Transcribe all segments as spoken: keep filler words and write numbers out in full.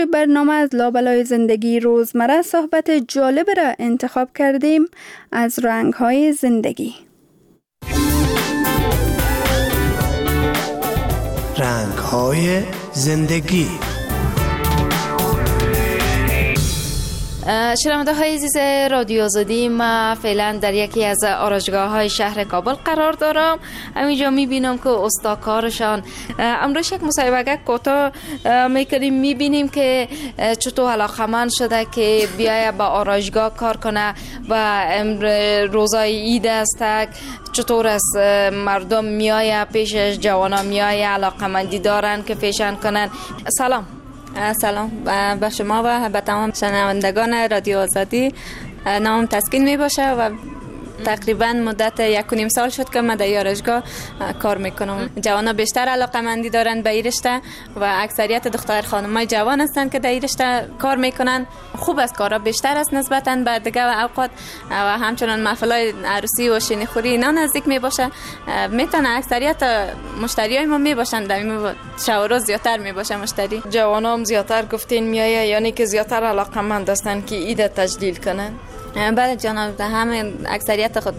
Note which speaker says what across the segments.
Speaker 1: برنامه از لابلای زندگی روزمره صحبت جالب را انتخاب کردیم از رنگ‌های زندگی.
Speaker 2: رنگ‌های زندگی.
Speaker 3: شنونده های عزیز رادیو آزادی، ما فعلا در یکی از آرایشگاه های شهر کابل قرار دارم. همینجا میبینم که استاکارشان امروز یک مصاحبه کوتاه میکنیم، میبینیم که چطور علاقمند شده که بیایه با آرایشگاه کار کنه و روزای عید است، چطور است مردم میایه پیشش، جوانا میایه علاقمندی دارن که فیشن کنن. سلام.
Speaker 4: سلام به شما و به تمام شنوندگان رادیو آزادی. نامم تسکین می باشه و تقریبا مدت یک و نیم سال شد که من در آرایشگاه کار میکنم. جوانا بیشتر علاقمندی دارن به این رشته و اکثریت دختر خانمای جوان هستن که در این رشته کار میکنن. خوب است، کارا بیشتر است نسبتا به دیگه اوقات و همچنان محفلای عروسی و شینیخوری اینا نزدیک می باشه. میتونه اکثریت مشتریای ما می باشن، در این شورا زیاتر می باشه مشتری.
Speaker 3: جوانا هم زیاتر گفتین میایه، یعنی که زیاتر علاقمند هستن که ایده تجلیل کنن.
Speaker 4: بله جناب، همه اکثریت خود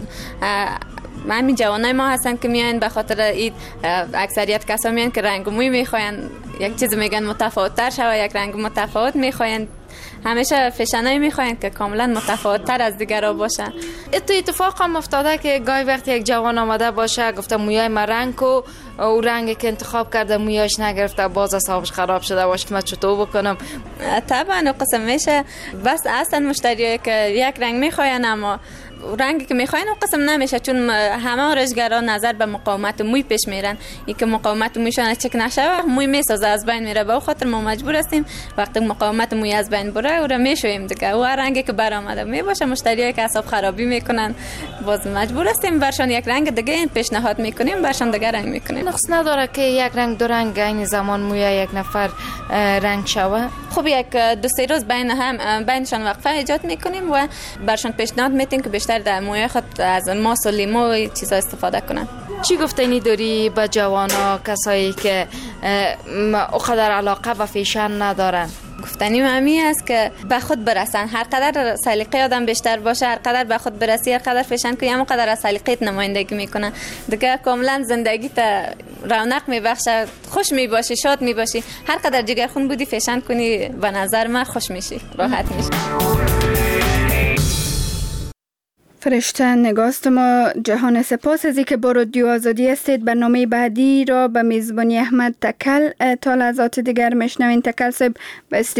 Speaker 4: همین جوانای ما هستن که میان به خاطر اید. اکثریت کسا میان که رنگ و موی میخواین، یک چیز میگن متفاوت تر شوه، یک رنگ متفاوت میخواین، همیشه فشنایی میخواین که کاملا متفاوت تر از دیگرها باشه.
Speaker 3: تو اتفاق هم افتاده که گاهی وقتی یک جوان آمده باشه گفته مویای من رنگ کو، او رنگی که انتخاب کرده مویاش نگرفته، باز حسابش خراب شده باشه که من چطور بکنم؟
Speaker 4: طبعا قسم میشه، بس اصلا مشتریایی که یک رنگ میخواین اما رنگی که میخواین اون قسم نمیشه، چون همه آرایشگرا نظر به مقاومت موی پیش میرن. این که مقاومت مویشان چک نشه موی میسازه، از بین میره. به خاطر ما مجبور هستیم وقتی مقاومت موی از بین بره او را میشویم دیگه. او رنگی که برآمده میباشه، مشتریایی که حساب خرابی میکنن باز مجبور هستیم برشان یک رنگ دیگه پیشنهاد میکنیم، برشان دیگه رنگ میکنیم.
Speaker 3: نقص نداره که یک رنگ دو رنگ این زمان موی یک نفر رنگ شوه.
Speaker 4: خب یک دو سه روز بین هم بینشان وقفه ایجاد میکنیم و برشان پیشنهاد میدیم که بیشتر در موی خود از ماس و لیمو چیزا استفاده کنن.
Speaker 3: چی گفتنی داری به جوانا، کسایی که اقدر علاقه به فیشن ندارن؟
Speaker 4: گفتنیم همی است که به خود برسن. هر قدر سلیقه آدم بیشتر باشه، هر قدر به خود برسی، هر قدر فیشن کنی، همون قدر از سلیقه‌ت نمایندگی میکنه دیگه. کاملا زندگی تا رونق میبخشه، خوش میباشی، شاد میباشی. هر قدر جگرخون بودی فیشن کنی به نظر من خوش میشی، راحت میشی.
Speaker 1: فرشته نگاست ما جهان سپاس از اینکه با رادیو آزادی هستید. برنامه بعدی را به میزبانی احمد تکل تا لحظات دیگر میشنوین. تکل صاحب